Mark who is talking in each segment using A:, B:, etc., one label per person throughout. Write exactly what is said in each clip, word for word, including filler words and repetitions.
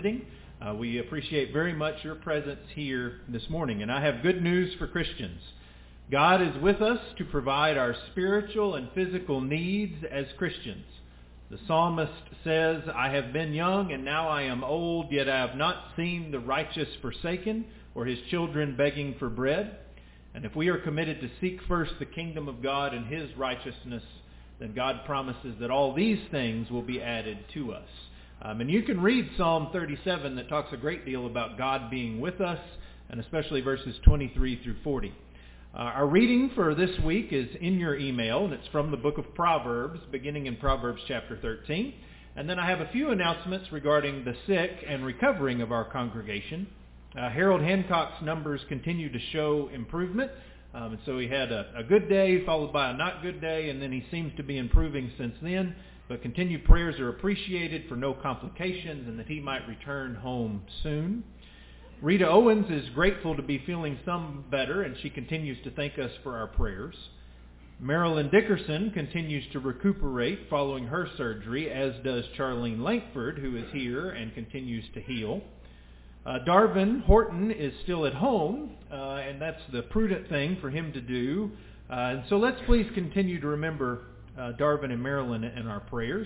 A: Uh, we appreciate very much your presence here this morning. And I have good news for Christians. God is with us to provide our spiritual and physical needs as Christians. The psalmist says, I have been young and now I am old, yet I have not seen the righteous forsaken or his children begging for bread. And if we are committed to seek first the kingdom of God and his righteousness, then God promises that all these things will be added to us. Um, and you can read Psalm thirty-seven that talks a great deal about God being with us, and especially verses twenty-three through forty. Uh, our reading for this week is in your email, and it's from the book of Proverbs, beginning in Proverbs chapter thirteen. And then I have a few announcements regarding the sick and recovering of our congregation. Uh, Harold Hancock's numbers continue to show improvement. Um, and so he had a, a good day followed by a not good day, and then he seems to be improving since then. But continued prayers are appreciated for no complications and that he might return home soon. Rita Owens is grateful to be feeling some better, and she continues to thank us for our prayers. Marilyn Dickerson continues to recuperate following her surgery, as does Charlene Lankford, who is here and continues to heal. Uh, Darvin Horton is still at home, uh, and that's the prudent thing for him to do. Uh, and so let's please continue to remember uh, Darvin and Marilyn in our prayers.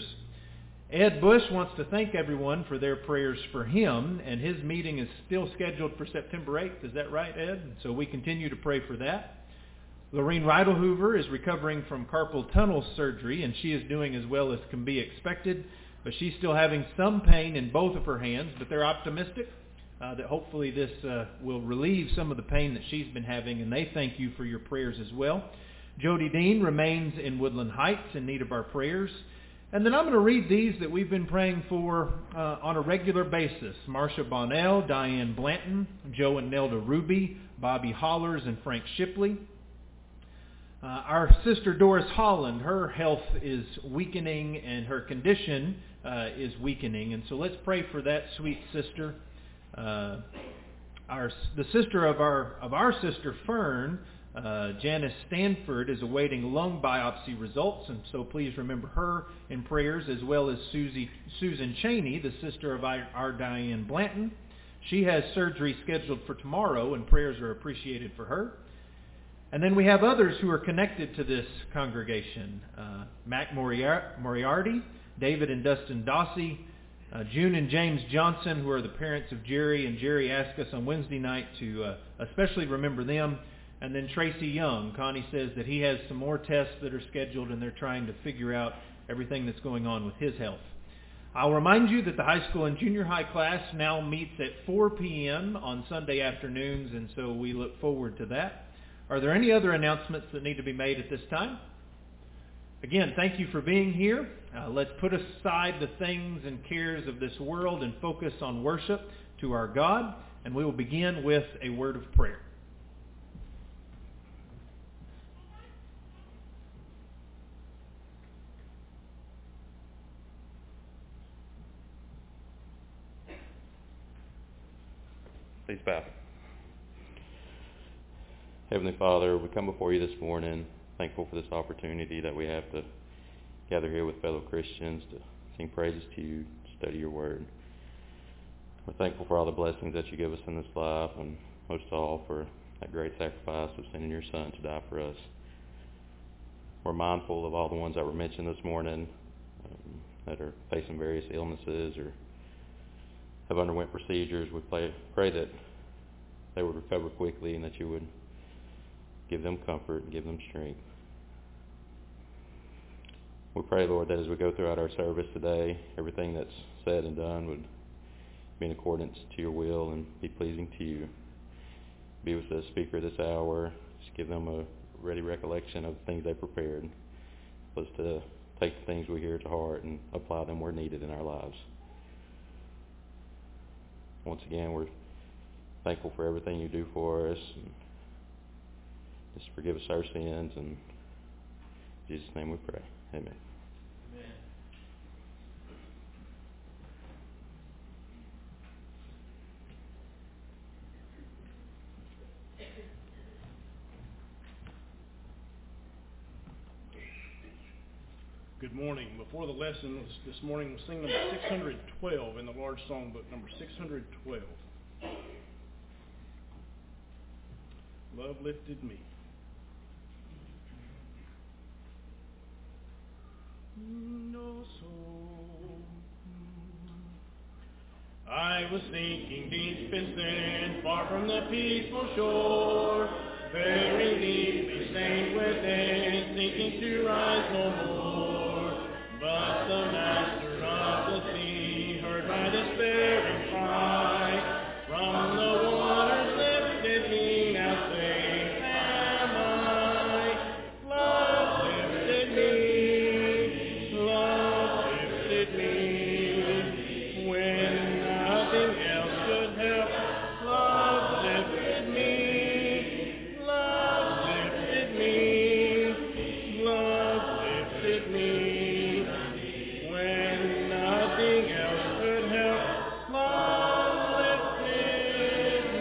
A: Ed Bush wants to thank everyone for their prayers for him, and his meeting is still scheduled for September eighth. Is that right, Ed? So we continue to pray for that. Lorene Reidelhoover is recovering from carpal tunnel surgery, and she is doing as well as can be expected, but she's still having some pain in both of her hands, but they're optimistic uh, that hopefully this uh, will relieve some of the pain that she's been having, and they thank you for your prayers as well. Jody Dean remains in Woodland Heights in need of our prayers. And then I'm going to read these that we've been praying for uh, on a regular basis. Marcia Bonnell, Diane Blanton, Joe and Nelda Ruby, Bobby Hollers, and Frank Shipley. Uh, our sister Doris Holland, her health is weakening and her condition uh, is weakening. And so let's pray for that sweet sister. Uh, our the sister of our of our sister Fern, Uh, Janice Stanford, is awaiting lung biopsy results, and so please remember her in prayers, as well as Susie, Susan Cheney, the sister of our, our Diane Blanton. She has surgery scheduled for tomorrow, and prayers are appreciated for her. And then we have others who are connected to this congregation. Uh, Mac Moriar- Moriarty, David and Dustin Dossie, uh, June and James Johnson, who are the parents of Jerry, and Jerry asked us on Wednesday night to uh, especially remember them. And then Tracy Young. Connie says that he has some more tests that are scheduled, and they're trying to figure out everything that's going on with his health. I'll remind you that the high school and junior high class now meets at four p.m. on Sunday afternoons, and so we look forward to that. Are there any other announcements that need to be made at this time? Again, thank you for being here. Uh, let's put aside the things and cares of this world and focus on worship to our God, and we will begin with a word of prayer.
B: Please bow. Heavenly Father, we come before you this morning, thankful for this opportunity that we have to gather here with fellow Christians to sing praises to you, to study your word. We're thankful for all the blessings that you give us in this life, and most of all for that great sacrifice of sending your Son to die for us. We're mindful of all the ones that were mentioned this morning um, that are facing various illnesses or have underwent procedures. We pray, pray that they would recover quickly and that you would give them comfort and give them strength. We pray, Lord, that as we go throughout our service today, everything that's said and done would be in accordance to your will and be pleasing to you. Be with the speaker this hour. Just give them a ready recollection of the things they prepared. Help us to take the things we hear to heart and apply them where needed in our lives. Once again, we're thankful for everything you do for us. And just forgive us our sins. And in Jesus' name we pray. Amen.
A: Amen.
C: Good morning. Before the lesson this morning, we'll sing number six hundred twelve in the large songbook, number six hundred twelve. Love lifted me. No soul. I was sinking deep in sin, far from the peaceful shore, very deeply stained within, sinking to rise no more. But the master of the sea heard my despairing cry, from the waters lifted me, now safe am I. Love lifted me, love lifted me, when nothing else could help. Love lifted me, love lifted me, love lifted me, when nothing else could help. Love lifted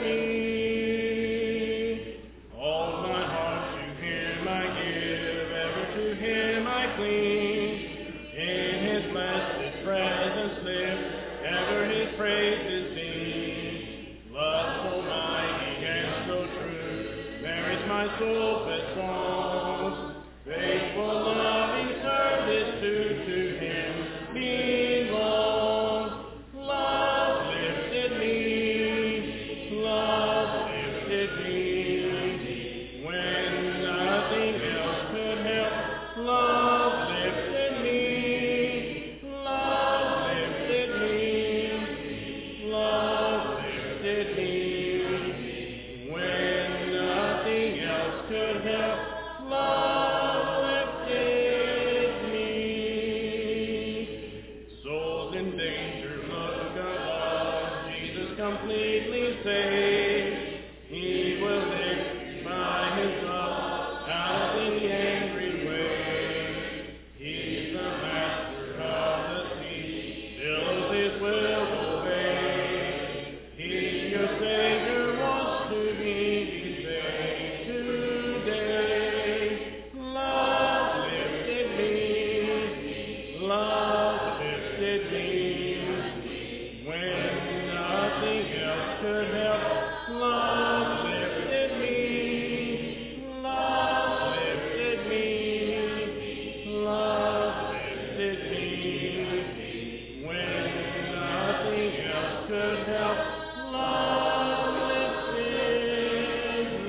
C: me. All my heart to Him I give, ever to Him I cling. In His blessed presence live, ever His praises sing. Love so mighty and so true, there is my soul that songs. Faithful loving service to, to Him belongs. Love lifted me, love lifted me, when nothing else could help. Love lifted me, love lifted me, love lifted me, when nothing else could help. Love lifted me. Souls in danger, look above, Jesus completely saved. He will lift by His love out of the angry wave. He's the master of the sea, still His will obey. He, your Savior, wants to be saved today. Love lifted me, love lifted me, when nothing else could help. Love lifted me, love lifted me, love lifted me, when nothing else could help. Love lifted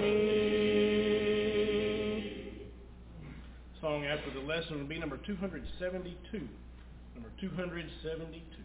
C: me. Song after the lesson will be number two hundred seventy-two. Number two hundred seventy-two.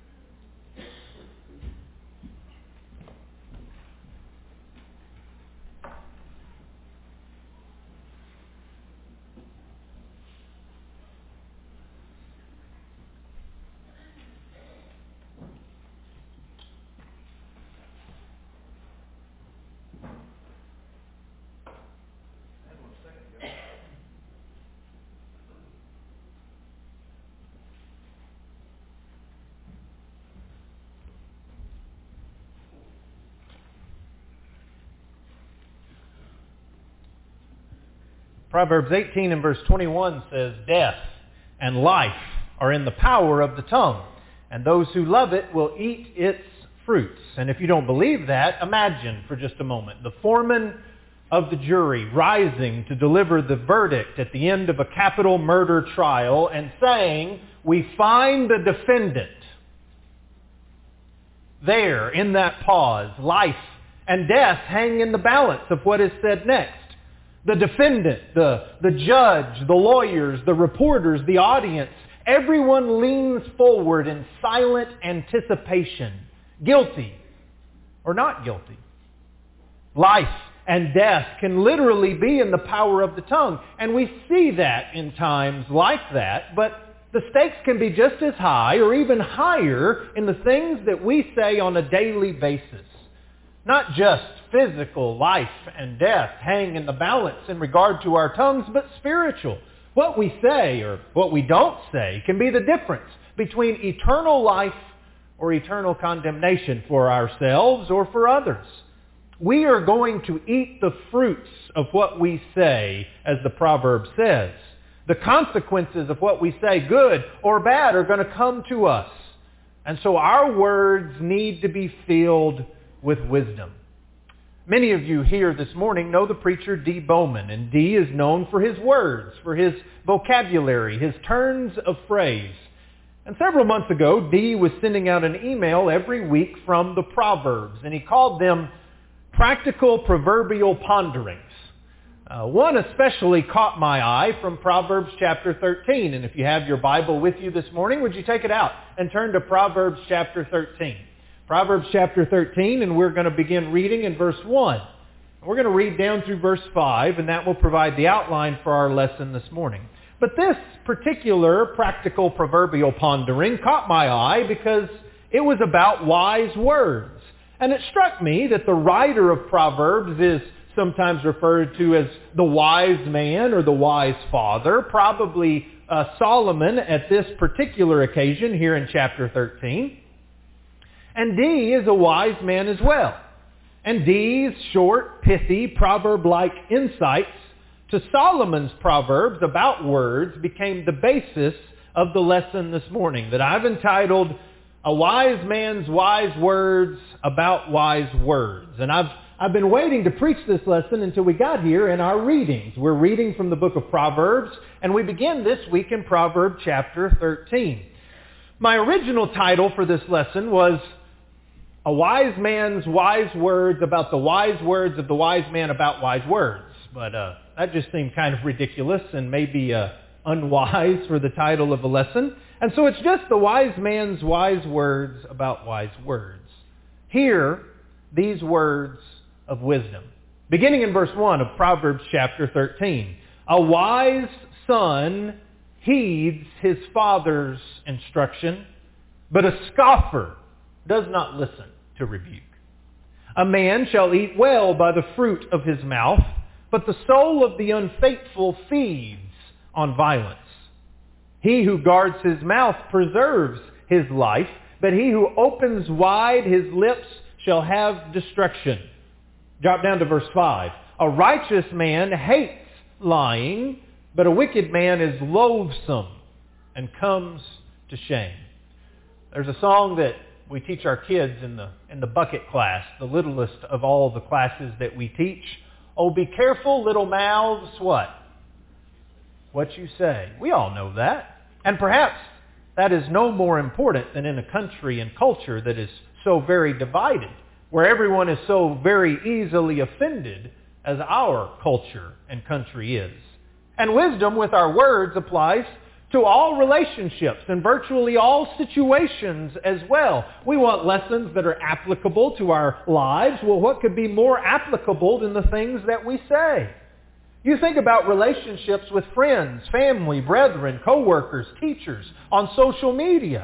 A: Proverbs eighteen and verse twenty-one says, "Death and life are in the power of the tongue, and those who love it will eat its fruits." And if you don't believe that, imagine for just a moment the foreman of the jury rising to deliver the verdict at the end of a capital murder trial and saying, "We find the defendant." There, in that pause, life and death hang in the balance of what is said next. The defendant, the, the judge, the lawyers, the reporters, the audience, everyone leans forward in silent anticipation. Guilty or not guilty. Life and death can literally be in the power of the tongue. And we see that in times like that, but the stakes can be just as high or even higher in the things that we say on a daily basis. Not just physical life and death hang in the balance in regard to our tongues, but spiritual. What we say or what we don't say can be the difference between eternal life or eternal condemnation for ourselves or for others. We are going to eat the fruits of what we say, as the proverb says. The consequences of what we say, good or bad, are going to come to us. And so our words need to be filled with wisdom. Many of you here this morning know the preacher D. Bowman, and D. is known for his words, for his vocabulary, his turns of phrase. And several months ago, D. was sending out an email every week from the Proverbs, and he called them practical proverbial ponderings. Uh, one especially caught my eye from Proverbs chapter thirteen. And if you have your Bible with you this morning, would you take it out and turn to Proverbs chapter thirteen. Proverbs chapter thirteen, and we're going to begin reading in verse one. We're going to read down through verse five, and that will provide the outline for our lesson this morning. But this particular practical proverbial pondering caught my eye because it was about wise words. And it struck me that the writer of Proverbs is sometimes referred to as the wise man or the wise father, probably uh, Solomon at this particular occasion here in chapter thirteen. And D is a wise man as well. And D's short, pithy, proverb-like insights to Solomon's Proverbs about words became the basis of the lesson this morning that I've entitled, A Wise Man's Wise Words About Wise Words. And I've I've been waiting to preach this lesson until we got here in our readings. We're reading from the book of Proverbs, and we begin this week in Proverbs chapter thirteen. My original title for this lesson was A Wise Man's Wise Words About the Wise Words of the Wise Man About Wise Words. But uh, that just seemed kind of ridiculous and maybe uh, unwise for the title of a lesson. And so it's just the wise man's wise words about wise words. Hear these words of wisdom. Beginning in verse one of Proverbs chapter thirteen. A wise son heeds his father's instruction, but a scoffer does not listen to rebuke. A man shall eat well by the fruit of his mouth, but the soul of the unfaithful feeds on violence. He who guards his mouth preserves his life, but he who opens wide his lips shall have destruction. Drop down to verse five. A righteous man hates lying, but a wicked man is loathsome and comes to shame. There's a song that we teach our kids in the in the bucket class, the littlest of all the classes that we teach. Oh, be careful, little mouths, what? What you say. We all know that. And perhaps that is no more important than in a country and culture that is so very divided, where everyone is so very easily offended as our culture and country is. And wisdom with our words applies to all relationships and virtually all situations as well. We want lessons that are applicable to our lives. Well, what could be more applicable than the things that we say? You think about relationships with friends, family, brethren, co-workers, teachers, on social media.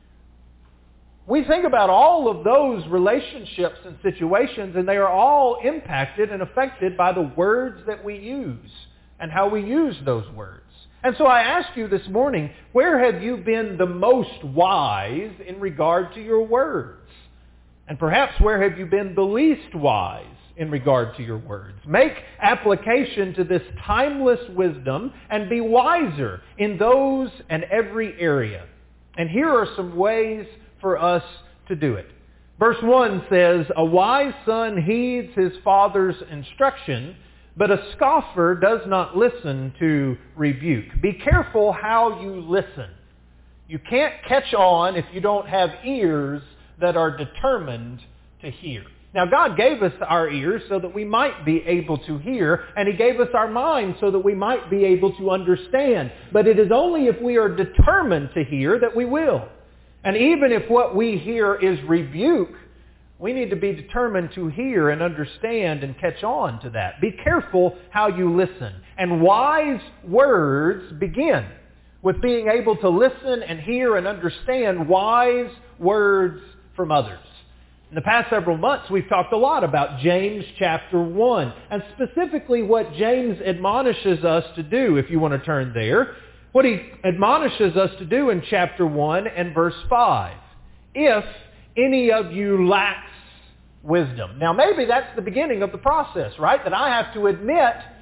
A: We think about all of those relationships and situations, and they are all impacted and affected by the words that we use and how we use those words. And so I ask you this morning, where have you been the most wise in regard to your words? And perhaps where have you been the least wise in regard to your words? Make application to this timeless wisdom and be wiser in those and every area. And here are some ways for us to do it. Verse one says, a wise son heeds his father's instruction, but a scoffer does not listen to rebuke. Be careful how you listen. You can't catch on if you don't have ears that are determined to hear. Now, God gave us our ears so that we might be able to hear, and He gave us our minds so that we might be able to understand. But it is only if we are determined to hear that we will. And even if what we hear is rebuke, we need to be determined to hear and understand and catch on to that. Be careful how you listen. And wise words begin with being able to listen and hear and understand wise words from others. In the past several months, we've talked a lot about James chapter one, and specifically what James admonishes us to do, if you want to turn there. What he admonishes us to do in chapter one and verse five. If any of you lacks wisdom. Now maybe that's the beginning of the process, right? That I have to admit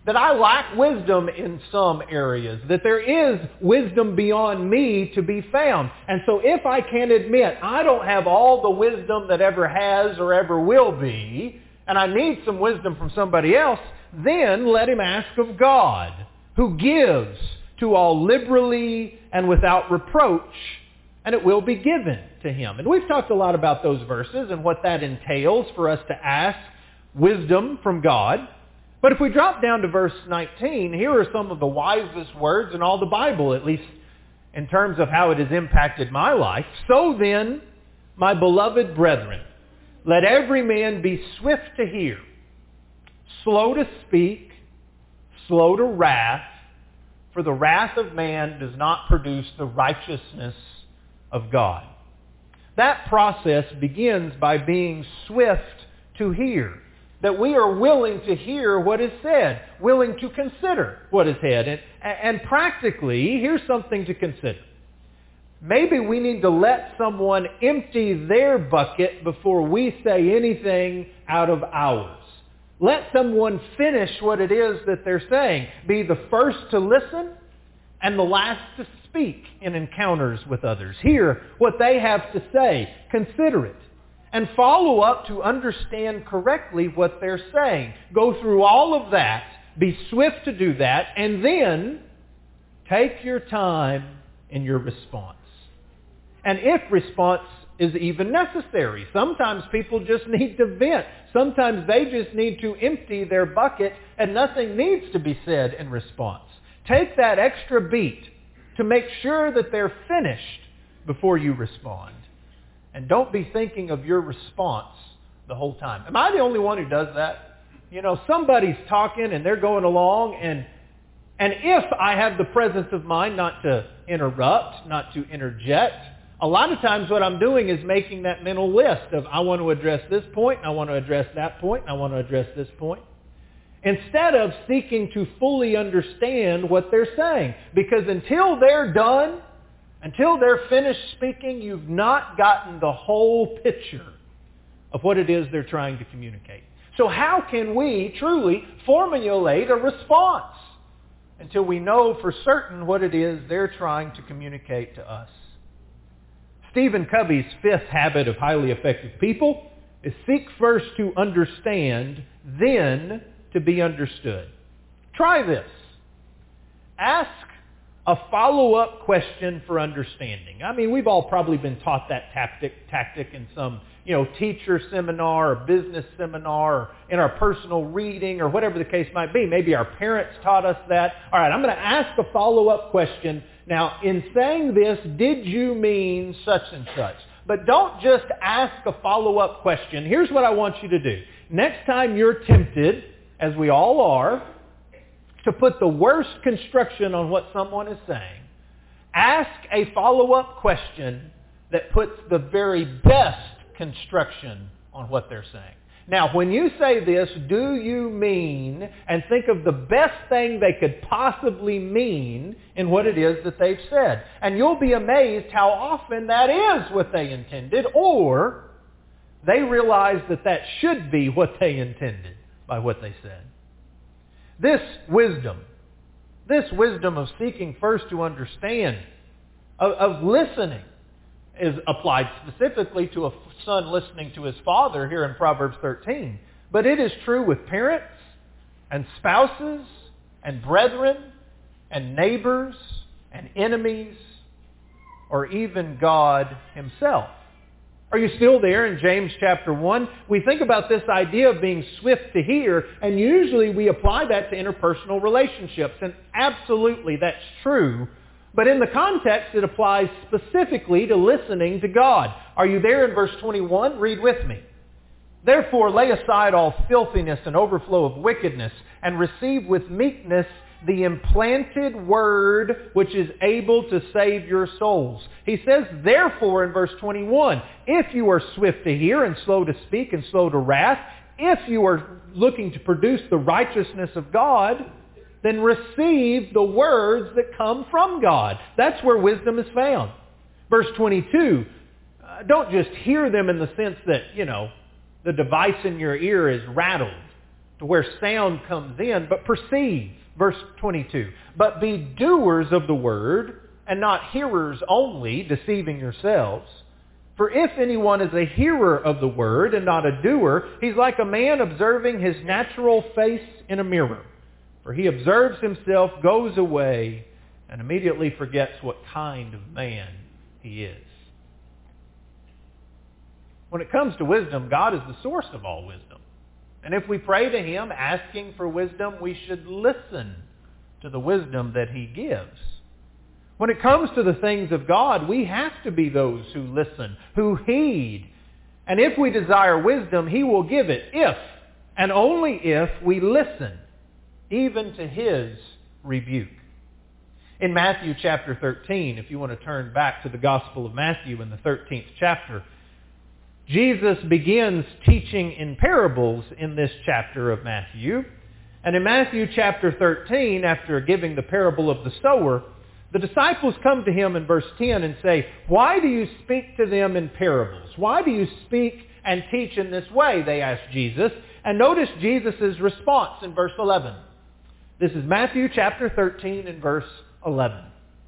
A: that I lack wisdom in some areas, that there is wisdom beyond me to be found. And so if I can admit I don't have all the wisdom that ever has or ever will be, and I need some wisdom from somebody else, then let him ask of God, who gives to all liberally and without reproach, and it will be given to him. And we've talked a lot about those verses and what that entails for us to ask wisdom from God. But if we drop down to verse nineteen, here are some of the wisest words in all the Bible, at least in terms of how it has impacted my life. So then, my beloved brethren, let every man be swift to hear, slow to speak, slow to wrath, for the wrath of man does not produce the righteousness of God. That process begins by being swift to hear. That we are willing to hear what is said, willing to consider what is said. And, and practically, here's something to consider. Maybe we need to let someone empty their bucket before we say anything out of ours. Let someone finish what it is that they're saying. Be the first to listen and the last to speak in encounters with others. Hear what they have to say. Consider it. And follow up to understand correctly what they're saying. Go through all of that. Be swift to do that. And then take your time in your response. And if response is even necessary, sometimes people just need to vent. Sometimes they just need to empty their bucket and nothing needs to be said in response. Take that extra beat to make sure that they're finished before you respond. And don't be thinking of your response the whole time. Am I the only one who does that? You know, somebody's talking and they're going along, and and if I have the presence of mind not to interrupt, not to interject, a lot of times what I'm doing is making that mental list of I want to address this point, I want to address that point, I want to address this point. Instead of seeking to fully understand what they're saying. Because until they're done, until they're finished speaking, you've not gotten the whole picture of what it is they're trying to communicate. So how can we truly formulate a response until we know for certain what it is they're trying to communicate to us? Stephen Covey's fifth habit of highly effective people is seek first to understand, then to be understood. Try this. Ask a follow-up question for understanding. I mean, we've all probably been taught that tactic, tactic in some, you know, teacher seminar or business seminar or in our personal reading or whatever the case might be. Maybe our parents taught us that. All right, I'm going to ask a follow-up question. Now, in saying this, did you mean such and such? But don't just ask a follow-up question. Here's what I want you to do. Next time you're tempted, as we all are, to put the worst construction on what someone is saying, ask a follow-up question that puts the very best construction on what they're saying. Now, when you say this, do you mean, and think of the best thing they could possibly mean in what it is that they've said. And you'll be amazed how often that is what they intended, or they realize that that should be what they intended by what they said. This wisdom, this wisdom of seeking first to understand, of, of listening, is applied specifically to a son listening to his father here in Proverbs thirteen. But it is true with parents and spouses and brethren and neighbors and enemies or even God himself. Are you still there in James chapter one? We think about this idea of being swift to hear, and usually we apply that to interpersonal relationships. And absolutely, that's true. But in the context, it applies specifically to listening to God. Are you there in verse twenty-one? Read with me. Therefore, lay aside all filthiness and overflow of wickedness, and receive with meekness the implanted word which is able to save your souls. He says, therefore, in verse twenty-one, if you are swift to hear and slow to speak and slow to wrath, if you are looking to produce the righteousness of God, then receive the words that come from God. That's where wisdom is found. Verse twenty-two, uh, don't just hear them in the sense that, you know, the device in your ear is rattled.
D: to where sound comes in, but perceive. Verse twenty-two. But be doers of the word, and not hearers only, deceiving yourselves. For if anyone is a hearer of the word and not a doer, he's like a man observing his natural face in a mirror. For he observes himself, goes away, and immediately forgets what kind of man he is. When it comes to wisdom, God is the source of all wisdom. And if we pray to him asking for wisdom, we should listen to the wisdom that he gives. When it comes to the things of God, we have to be those who listen, who heed. And if we desire wisdom, he will give it if, and only if, we listen, even to his rebuke. In Matthew chapter thirteen, if you want to turn back to the Gospel of Matthew in the thirteenth chapter, Jesus begins teaching in parables in this chapter of Matthew. And in Matthew chapter thirteen, after giving the parable of the sower, the disciples come to him in verse ten and say, "Why do you speak to them in parables? Why do you speak and teach in this way?" they ask Jesus. And notice Jesus' response in verse eleven. This is Matthew chapter thirteen and verse eleven.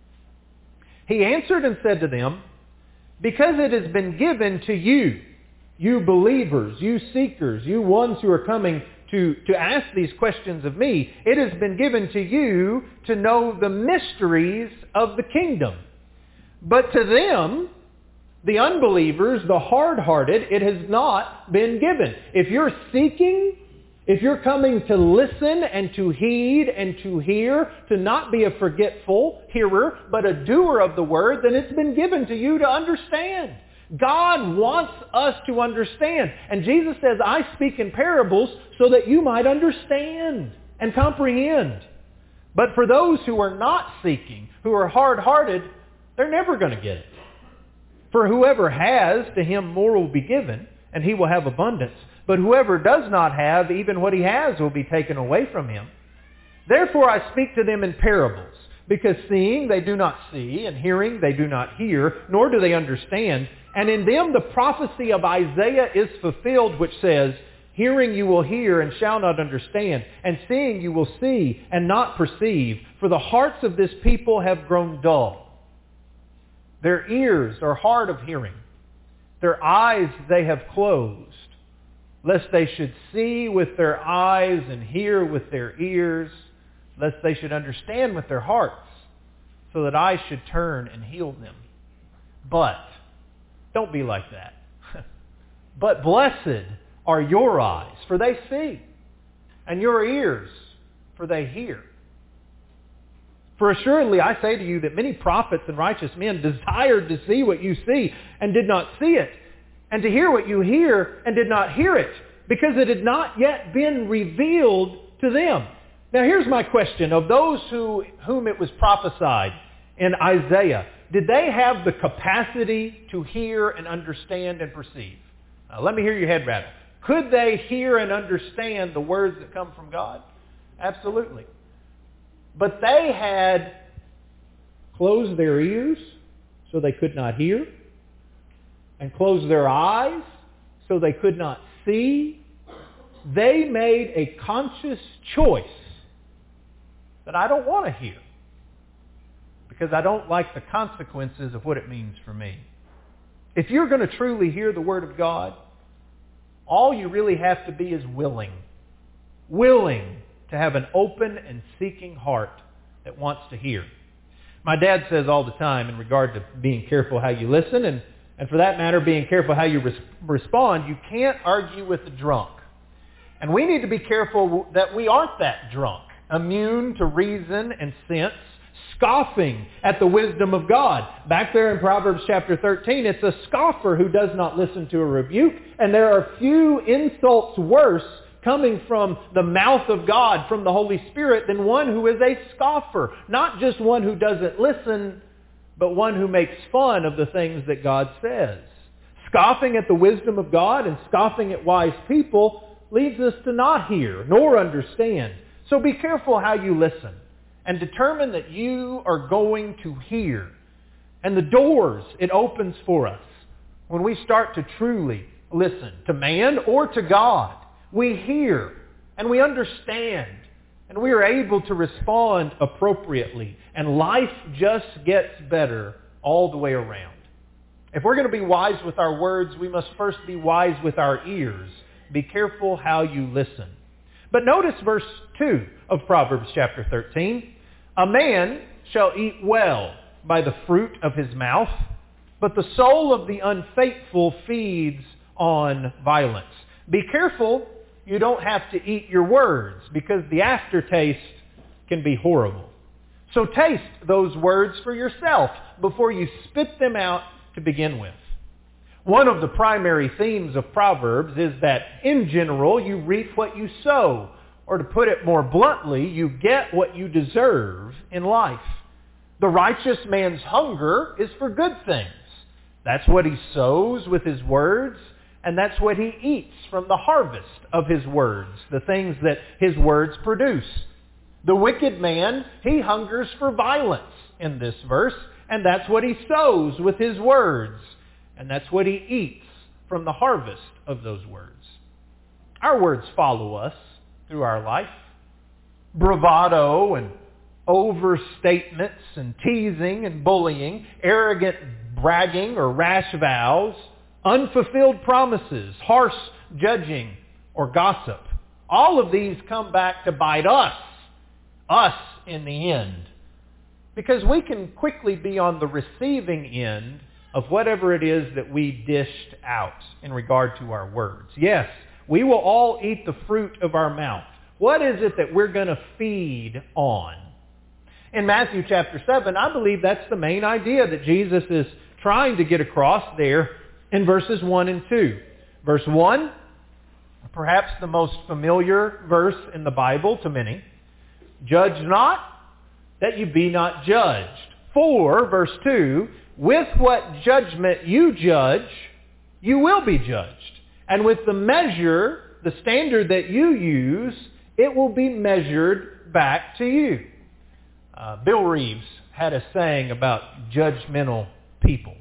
D: He answered and said to them, "Because it has been given to you, you believers, you seekers, you ones who are coming to, to ask these questions of me, it has been given to you to know the mysteries of the kingdom. But to them, the unbelievers, the hard-hearted, it has not been given." If you're seeking, if you're coming to listen and to heed and to hear, to not be a forgetful hearer, but a doer of the word, then it's been given to you to understand. God wants us to understand. And Jesus says, "I speak in parables so that you might understand and comprehend." But for those who are not seeking, who are hard-hearted, they're never going to get it. For whoever has, to him more will be given, and he will have abundance. But whoever does not have, even what he has will be taken away from him. Therefore I speak to them in parables, because seeing they do not see, and hearing they do not hear, nor do they understand. And in them the prophecy of Isaiah is fulfilled, which says, "Hearing you will hear and shall not understand, and seeing you will see and not perceive, for the hearts of this people have grown dull. Their ears are hard of hearing, their eyes they have closed, lest they should see with their eyes and hear with their ears, lest they should understand with their hearts, so that I should turn and heal them." But don't be like that. But blessed are your eyes, for they see, and your ears, for they hear. For assuredly I say to you that many prophets and righteous men desired to see what you see and did not see it, and to hear what you hear and did not hear it, because it had not yet been revealed to them. Now here's my question. Of those who, whom it was prophesied in Isaiah, did they have the capacity to hear and understand and perceive? Now, let me hear your head rattle. Could they hear and understand the words that come from God? Absolutely. But they had closed their ears so they could not hear, and closed their eyes so they could not see. They made a conscious choice that I don't want to hear, because I don't like the consequences of what it means for me. If you're going to truly hear the Word of God, all you really have to be is willing. Willing to have an open and seeking heart that wants to hear. My dad says all the time in regard to being careful how you listen, and, and for that matter, being careful how you res- respond, you can't argue with the drunk. And we need to be careful that we aren't that drunk, immune to reason and sense, scoffing at the wisdom of God. Back there in Proverbs chapter thirteen, it's a scoffer who does not listen to a rebuke, and there are few insults worse coming from the mouth of God, from the Holy Spirit, than one who is a scoffer. Not just one who doesn't listen, but one who makes fun of the things that God says. Scoffing at the wisdom of God and scoffing at wise people leads us to not hear nor understand. So be careful how you listen, and determine that you are going to hear. And the doors it opens for us when we start to truly listen to man or to God. We hear and we understand, and we are able to respond appropriately, and life just gets better all the way around. If we're going to be wise with our words, we must first be wise with our ears. Be careful how you listen. But notice verse two of Proverbs chapter thirteen. A man shall eat well by the fruit of his mouth, but the soul of the unfaithful feeds on violence. Be careful you don't have to eat your words, because the aftertaste can be horrible. So taste those words for yourself before you spit them out to begin with. One of the primary themes of Proverbs is that, in general, you reap what you sow. Or to put it more bluntly, you get what you deserve in life. The righteous man's hunger is for good things. That's what he sows with his words, and that's what he eats from the harvest of his words, the things that his words produce. The wicked man, he hungers for violence in this verse, and that's what he sows with his words. And that's what he eats from the harvest of those words. Our words follow us through our life. Bravado and overstatements and teasing and bullying, arrogant bragging or rash vows, unfulfilled promises, harsh judging, or gossip. All of these come back to bite us, us in the end. Because we can quickly be on the receiving end of whatever it is that we dished out in regard to our words. Yes, we will all eat the fruit of our mouth. What is it that we're going to feed on? In Matthew chapter seven, I believe that's the main idea that Jesus is trying to get across there in verses one and two. Verse one, perhaps the most familiar verse in the Bible to many. Judge not, that you be not judged. For, verse two, with what judgment you judge, you will be judged. And with the measure, the standard that you use, it will be measured back to you. Uh, Bill Reeves had a saying about judgmental people.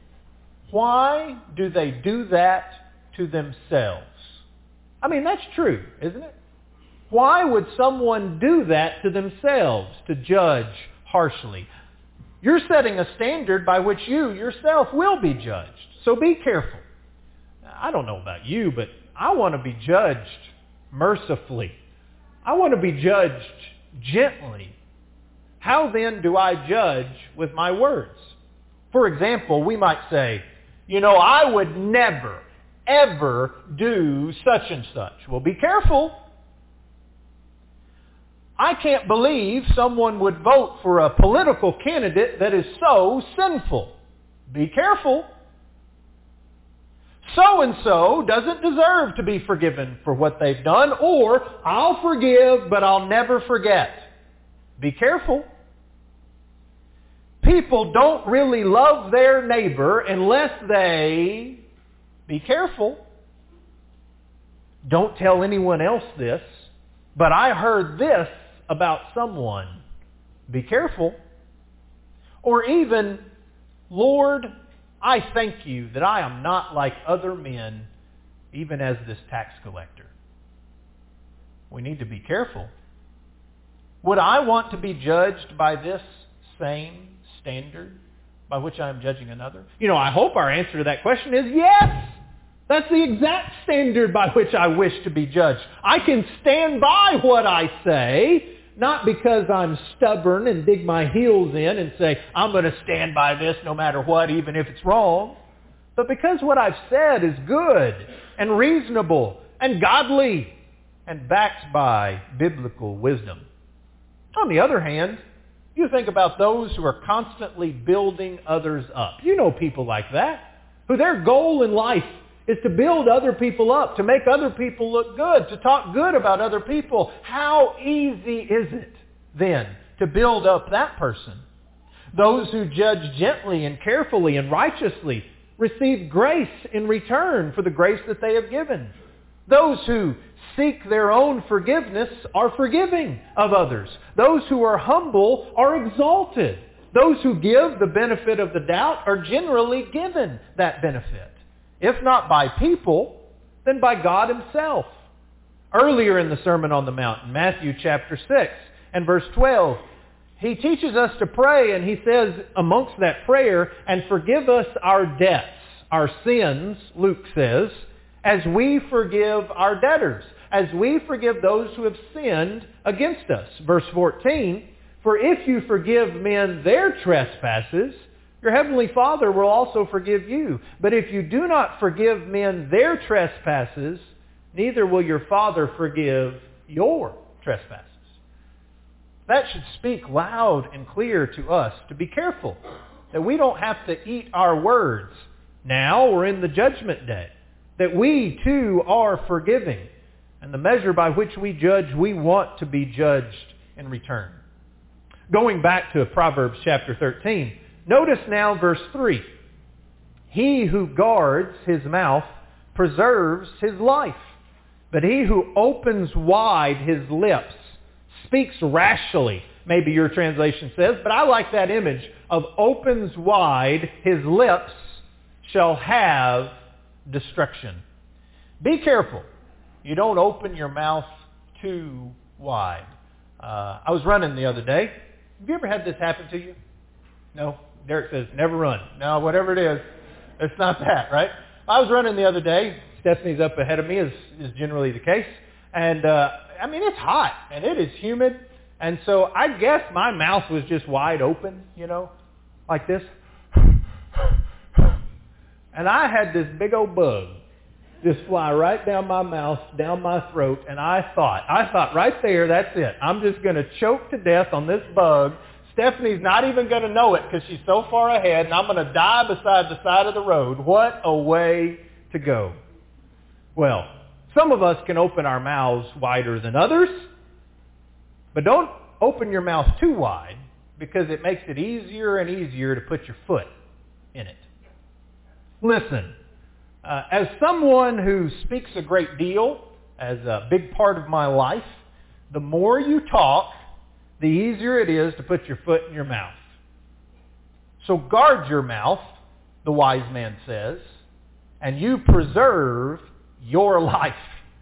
D: Why do they do that to themselves? I mean, that's true, isn't it? Why would someone do that to themselves, to judge harshly? You're setting a standard by which you yourself will be judged. So be careful. I don't know about you, but I want to be judged mercifully. I want to be judged gently. How then do I judge with my words? For example, we might say, you know, I would never, ever do such and such. Well, be careful. I can't believe someone would vote for a political candidate that is so sinful. Be careful. So-and-so doesn't deserve to be forgiven for what they've done, or I'll forgive, but I'll never forget. Be careful. People don't really love their neighbor unless they... Be careful. Don't tell anyone else this, but I heard this about someone. Be careful. Or even, Lord, I thank you that I am not like other men, even as this tax collector. We need to be careful. Would I want to be judged by this same standard by which I am judging another? You know, I hope our answer to that question is yes. That's the exact standard by which I wish to be judged. I can stand by what I say, not because I'm stubborn and dig my heels in and say, I'm going to stand by this no matter what, even if it's wrong, but because what I've said is good and reasonable and godly and backed by biblical wisdom. On the other hand, you think about those who are constantly building others up. You know people like that, who their goal in life is to build other people up, to make other people look good, to talk good about other people. How easy is it then to build up that person? Those who judge gently and carefully and righteously receive grace in return for the grace that they have given. Those who seek their own forgiveness are forgiving of others. Those who are humble are exalted. Those who give the benefit of the doubt are generally given that benefit. If not by people, then by God himself. Earlier in the Sermon on the Mount, in Matthew chapter six and verse twelve, he teaches us to pray, and he says amongst that prayer, and forgive us our debts, our sins, Luke says, as we forgive our debtors, as we forgive those who have sinned against us. Verse fourteen, for if you forgive men their trespasses, your heavenly Father will also forgive you. But if you do not forgive men their trespasses, neither will your Father forgive your trespasses. That should speak loud and clear to us to be careful that we don't have to eat our words now or in the judgment day, that we too are forgiving. And the measure by which we judge, we want to be judged in return. Going back to Proverbs chapter thirteen, notice now verse three. He who guards his mouth preserves his life, but he who opens wide his lips speaks rashly, maybe your translation says, but I like that image of opens wide his lips shall have destruction. Be careful. You don't open your mouth too wide. Uh, I was running the other day. Have you ever had this happen to you? No? Derek says, never run. No, whatever it is, it's not that, right? I was running the other day. Stephanie's up ahead of me, as is generally the case. And, uh, I mean, it's hot, and it is humid. And so I guess my mouth was just wide open, you know, like this. And I had this big old bug just fly right down my mouth, down my throat, and I thought, I thought right there, that's it. I'm just going to choke to death on this bug. Stephanie's not even going to know it because she's so far ahead, and I'm going to die beside the side of the road. What a way to go. Well, some of us can open our mouths wider than others, but don't open your mouth too wide because it makes it easier and easier to put your foot in it. Listen. Uh, as someone who speaks a great deal, as a big part of my life, the more you talk, the easier it is to put your foot in your mouth. So guard your mouth, the wise man says, and you preserve your life.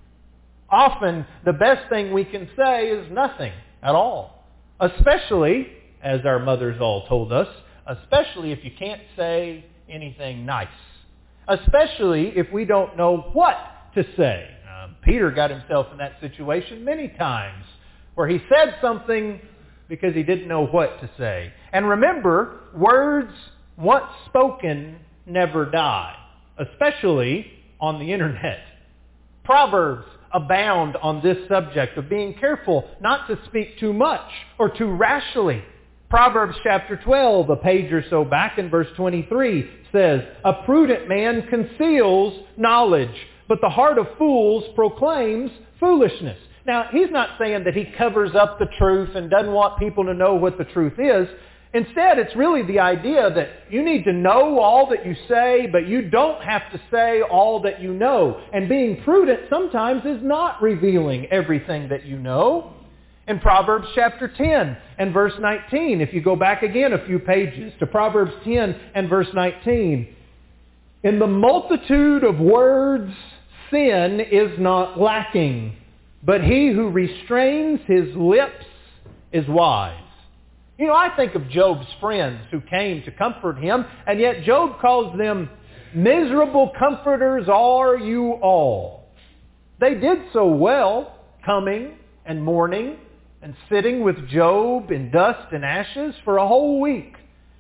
D: Often, the best thing we can say is nothing at all. Especially, as our mothers all told us, especially if you can't say anything nice. Especially if we don't know what to say. Um, Peter got himself in that situation many times where he said something because he didn't know what to say. And remember, words once spoken never die, especially on the internet. Proverbs abound on this subject of being careful not to speak too much or too rashly. Proverbs chapter twelve, a page or so back in verse twenty-three, says, a prudent man conceals knowledge, but the heart of fools proclaims foolishness. Now, he's not saying that he covers up the truth and doesn't want people to know what the truth is. Instead, it's really the idea that you need to know all that you say, but you don't have to say all that you know. And being prudent sometimes is not revealing everything that you know. In Proverbs chapter ten and verse nineteen, if you go back again a few pages to Proverbs ten and verse nineteen, in the multitude of words sin is not lacking, but he who restrains his lips is wise. You know, I think of Job's friends who came to comfort him, and yet Job calls them, miserable comforters are you all. They did so well, coming and mourning, and sitting with Job in dust and ashes for a whole week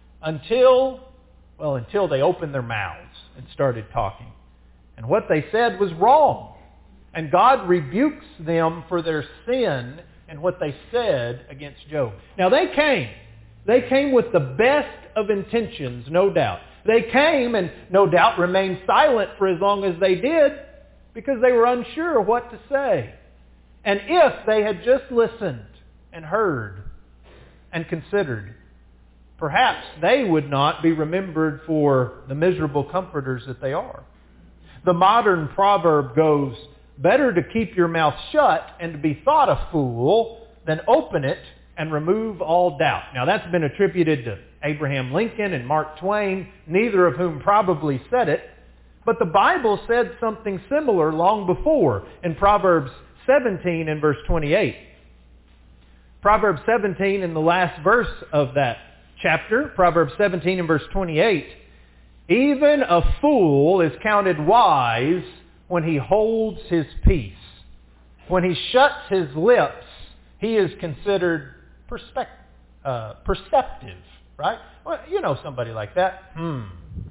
D: until, well, until they opened their mouths and started talking. And what they said was wrong. And God rebukes them for their sin and what they said against Job. Now they came. They came with the best of intentions, no doubt. They came and no doubt remained silent for as long as they did because they were unsure what to say. And if they had just listened and heard and considered, perhaps they would not be remembered for the miserable comforters that they are. The modern proverb goes, better to keep your mouth shut and to be thought a fool than open it and remove all doubt. Now that's been attributed to Abraham Lincoln and Mark Twain, neither of whom probably said it. But the Bible said something similar long before. In Proverbs seventeen and verse twenty-eight. Proverbs seventeen in the last verse of that chapter, Proverbs seventeen and verse twenty-eight. Even a fool is counted wise when he holds his peace. When he shuts his lips, he is considered perspec- uh, perceptive, right? Well, you know somebody like that. Hmm.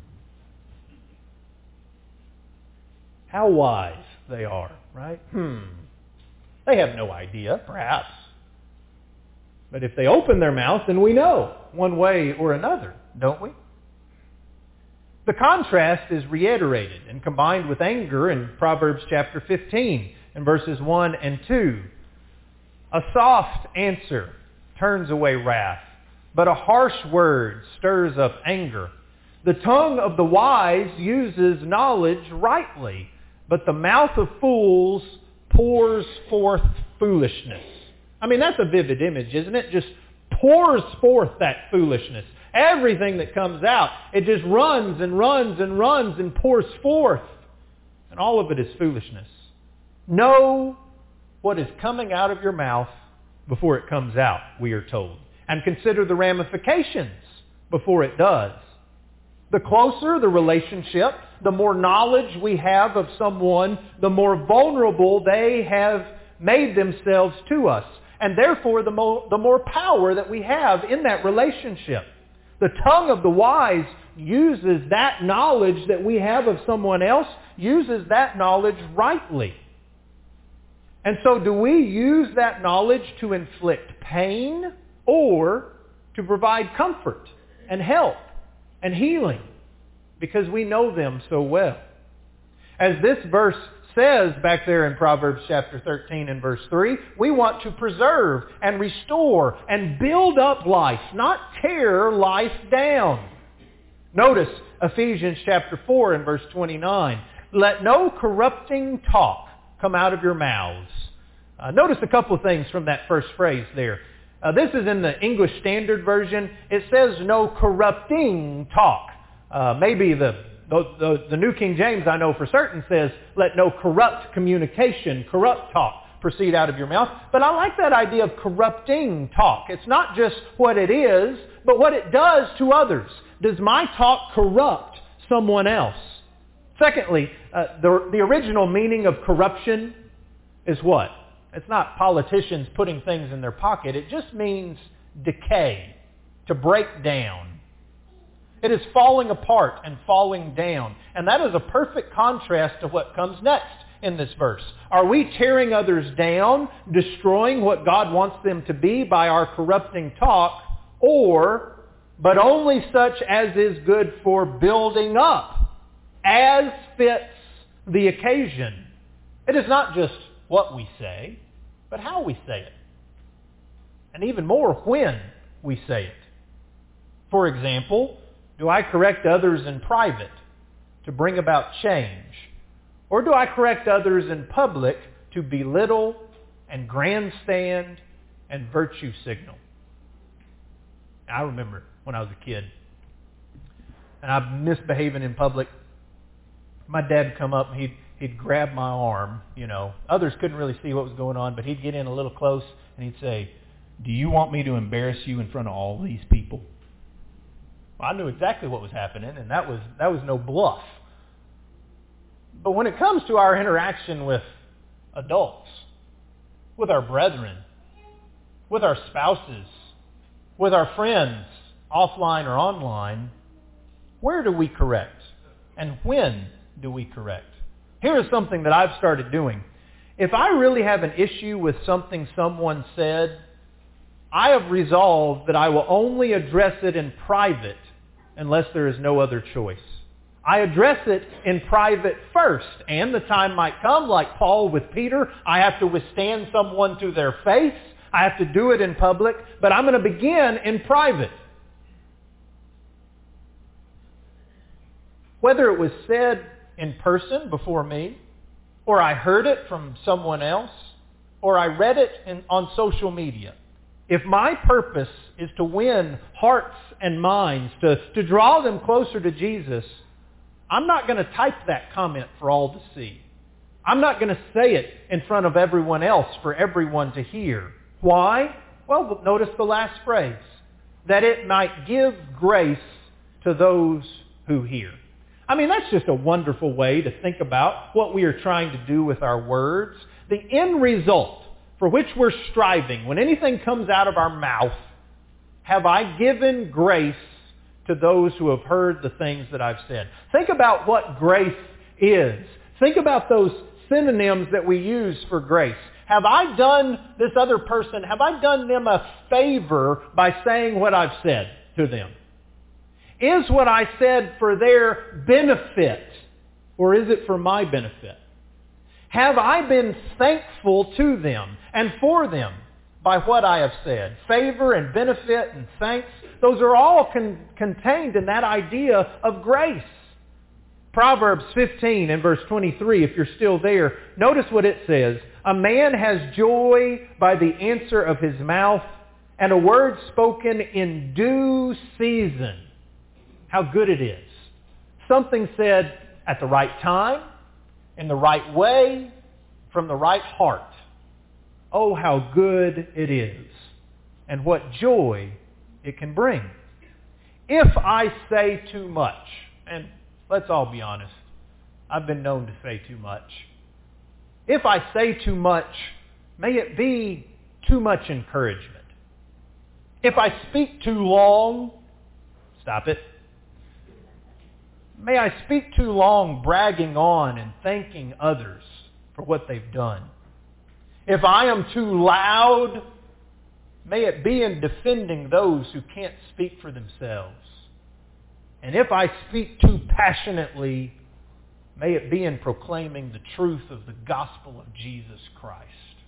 D: How wise they are, right? Hmm. They have no idea, perhaps. But if they open their mouth, then we know one way or another, don't we? The contrast is reiterated and combined with anger in Proverbs chapter fifteen in verses one and two. A soft answer turns away wrath, but a harsh word stirs up anger. The tongue of the wise uses knowledge rightly, but the mouth of fools pours forth foolishness. I mean, that's a vivid image, isn't it? Just pours forth that foolishness. Everything that comes out, it just runs and runs and runs and pours forth. And all of it is foolishness. Know what is coming out of your mouth before it comes out, we are told. And consider the ramifications before it does. The closer the relationship, the more knowledge we have of someone, the more vulnerable they have made themselves to us. And therefore, the more, the more power that we have in that relationship. The tongue of the wise uses that knowledge that we have of someone else, uses that knowledge rightly. And so do we use that knowledge to inflict pain or to provide comfort and help and healing because we know them so well? As this verse says back there in Proverbs chapter thirteen and verse three, we want to preserve and restore and build up life, not tear life down. Notice Ephesians chapter four and verse twenty-nine. Let no corrupting talk come out of your mouths. Uh, notice a couple of things from that first phrase there. Uh, this is in the English Standard Version. It says no corrupting talk. Uh, maybe the The, the, the New King James, I know for certain, says, let no corrupt communication, corrupt talk proceed out of your mouth. But I like that idea of corrupting talk. It's not just what it is, but what it does to others. Does my talk corrupt someone else? Secondly, uh, the, the original meaning of corruption is what? It's not politicians putting things in their pocket. It just means decay, to break down. It is falling apart and falling down. And that is a perfect contrast to what comes next in this verse. Are we tearing others down, destroying what God wants them to be by our corrupting talk, or, but only such as is good for building up, as fits the occasion? It is not just what we say, but how we say it. And even more, when we say it. For example, do I correct others in private to bring about change? Or do I correct others in public to belittle and grandstand and virtue signal? I remember when I was a kid and I'm misbehaving in public. My dad would come up and he'd, he'd grab my arm, you know. Others couldn't really see what was going on, but he'd get in a little close and he'd say, do you want me to embarrass you in front of all these people? Well, I knew exactly what was happening, and that was that was no bluff. But when it comes to our interaction with adults, with our brethren, with our spouses, with our friends, offline or online, where do we correct? And when do we correct? Here is something that I've started doing. If I really have an issue with something someone said, I have resolved that I will only address it in private unless there is no other choice. I address it in private first, and the time might come, like Paul with Peter, I have to withstand someone to their face. I have to do it in public, but I'm going to begin in private. Whether it was said in person before me, or I heard it from someone else, or I read it in, on social media, if my purpose is to win hearts and minds, to, to draw them closer to Jesus, I'm not going to type that comment for all to see. I'm not going to say it in front of everyone else for everyone to hear. Why? Well, notice the last phrase. That it might give grace to those who hear. I mean, that's just a wonderful way to think about what we are trying to do with our words. The end result for which we're striving, when anything comes out of our mouth, have I given grace to those who have heard the things that I've said? Think about what grace is. Think about those synonyms that we use for grace. Have I done this other person, have I done them a favor by saying what I've said to them? Is what I said for their benefit, or is it for my benefit? Have I been thankful to them and for them by what I have said? Favor and benefit and thanks, those are all con- contained in that idea of grace. Proverbs fifteen and verse twenty-three, if you're still there, notice what it says. A man has joy by the answer of his mouth, and a word spoken in due season. How good it is. Something said at the right time, in the right way, from the right heart. Oh, how good it is, and what joy it can bring. If I say too much, and let's all be honest, I've been known to say too much. If I say too much, may it be too much encouragement. If I speak too long, stop it. May I speak too long bragging on and thanking others for what they've done. If I am too loud, may it be in defending those who can't speak for themselves. And if I speak too passionately, may it be in proclaiming the truth of the gospel of Jesus Christ.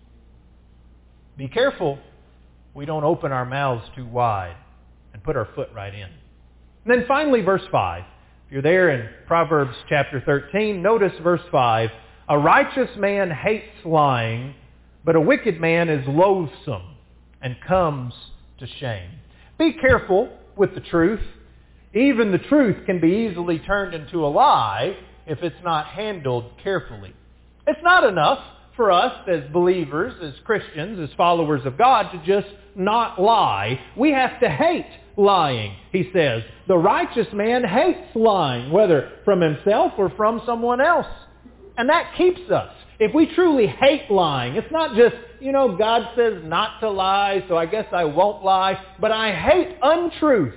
D: Be careful we don't open our mouths too wide and put our foot right in. And then finally, verse five. If you're there in Proverbs chapter thirteen, notice verse five. A righteous man hates lying, but a wicked man is loathsome and comes to shame. Be careful with the truth. Even the truth can be easily turned into a lie if it's not handled carefully. It's not enough for us as believers, as Christians, as followers of God to just not lie. We have to hate lying, he says. The righteous man hates lying, whether from himself or from someone else. And that keeps us. If we truly hate lying, it's not just, you know, God says not to lie, so I guess I won't lie, but I hate untruth.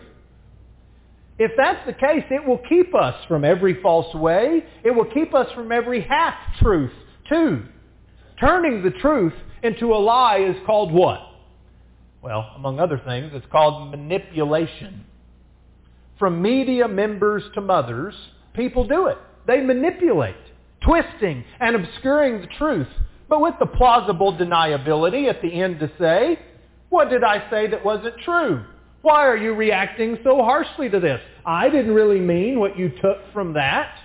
D: If that's the case, it will keep us from every false way. It will keep us from every half-truth, too. Turning the truth into a lie is called what? Well, among other things, it's called manipulation. From media members to mothers, people do it. They manipulate, twisting and obscuring the truth, but with the plausible deniability at the end to say, what did I say that wasn't true? Why are you reacting so harshly to this? I didn't really mean what you took from that.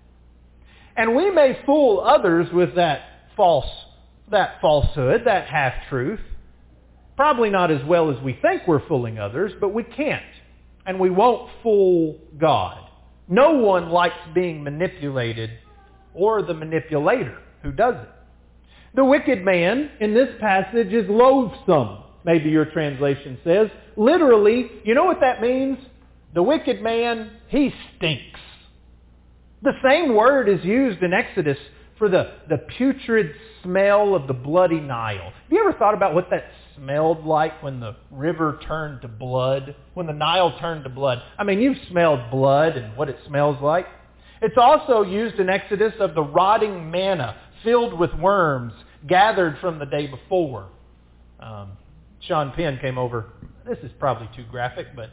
D: And we may fool others with that false, that falsehood, that half-truth. Probably not as well as we think we're fooling others, but we can't. And we won't fool God. No one likes being manipulated or the manipulator who does it. The wicked man in this passage is loathsome, maybe your translation says. Literally, you know what that means? The wicked man, he stinks. The same word is used in Exodus for the, the putrid smell of the bloody Nile. Have you ever thought about what that smelled like when the river turned to blood? When the Nile turned to blood? I mean, you've smelled blood and what it smells like. It's also used in Exodus of the rotting manna filled with worms gathered from the day before. Um, Sean Penn came over. This is probably too graphic, but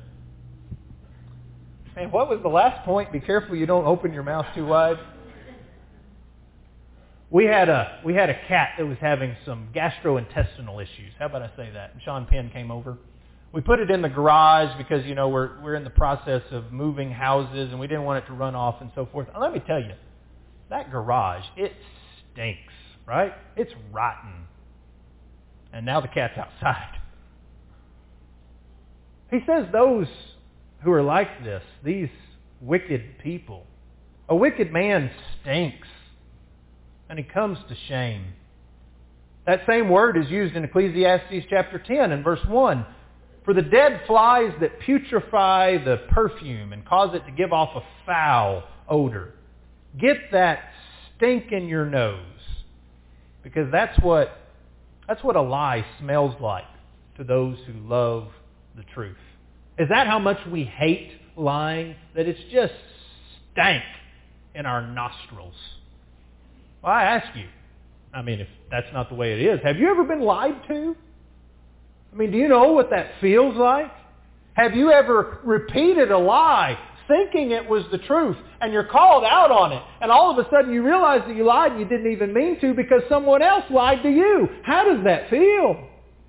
D: man, what was the last point? Be careful you don't open your mouth too wide. We had a we had a cat that was having some gastrointestinal issues. How about I say that? And Sean Penn came over. We put it in the garage because, you know, we're we're in the process of moving houses and we didn't want it to run off and so forth. And let me tell you, that garage, it stinks, right? It's rotten. And now the cat's outside. He says those who are like this, these wicked people, a wicked man stinks. and he comes to shame. That same word is used in Ecclesiastes chapter ten and verse one. For the dead flies that putrefy the perfume and cause it to give off a foul odor. Get that stink in your nose, because that's what, that's what a lie smells like to those who love the truth. Is that how much we hate lying? That it's just stank in our nostrils. Well, I ask you, I mean, if that's not the way it is, have you ever been lied to? I mean, do you know what that feels like? Have you ever repeated a lie thinking it was the truth, and you're called out on it, and all of a sudden you realize that you lied and you didn't even mean to because someone else lied to you? How does that feel?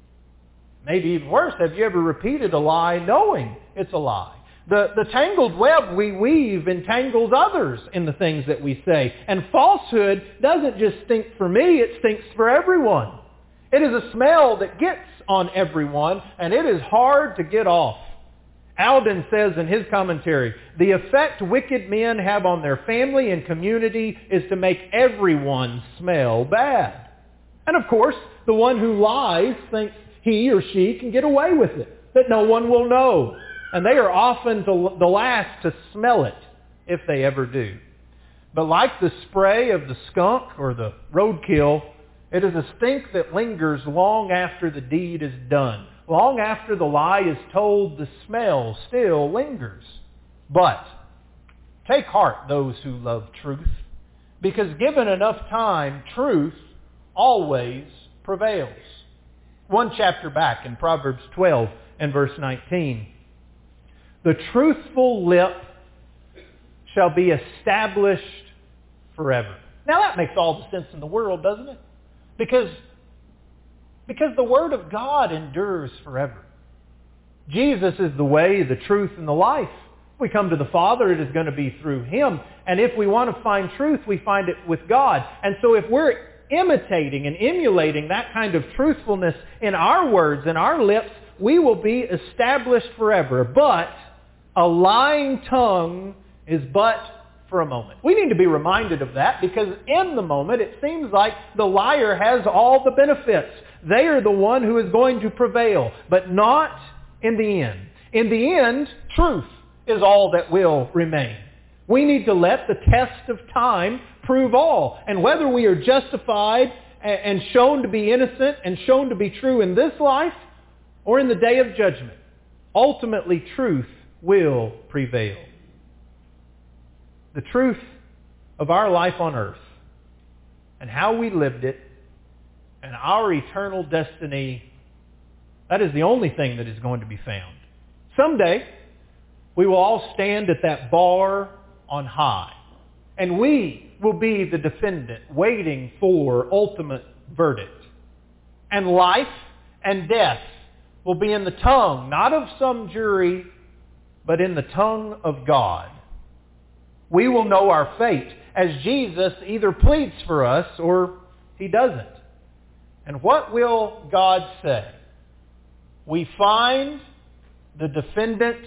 D: Maybe even worse, have you ever repeated a lie knowing it's a lie? The, the tangled web we weave entangles others in the things that we say. And falsehood doesn't just stink for me, it stinks for everyone. It is a smell that gets on everyone, and it is hard to get off. Alden says in his commentary, the effect wicked men have on their family and community is to make everyone smell bad. And of course, the one who lies thinks he or she can get away with it, that no one will know. And they are often the last to smell it, if they ever do. But like the spray of the skunk or the roadkill, it is a stink that lingers long after the deed is done. Long after the lie is told, the smell still lingers. But take heart, those who love truth, because given enough time, truth always prevails. One chapter back in Proverbs twelve and verse nineteen. The truthful lip shall be established forever. Now that makes all the sense in the world, doesn't it? Because, because the Word of God endures forever. Jesus is the way, the truth, and the life. If we come to the Father, it is going to be through Him. And if we want to find truth, we find it with God. And so if we're imitating and emulating that kind of truthfulness in our words and our lips, we will be established forever. But a lying tongue is but for a moment. We need to be reminded of that, because in the moment it seems like the liar has all the benefits. They are the one who is going to prevail, but not in the end. In the end, truth is all that will remain. We need to let the test of time prove all. And whether we are justified and shown to be innocent and shown to be true in this life or in the day of judgment, ultimately truth will prevail. The truth of our life on earth and how we lived it and our eternal destiny, that is the only thing that is going to be found. Someday, we will all stand at that bar on high, and we will be the defendant waiting for ultimate verdict. And life and death will be in the tongue, not of some jury, but in the tongue of God. We will know our fate as Jesus either pleads for us or He doesn't. And what will God say? We find the defendant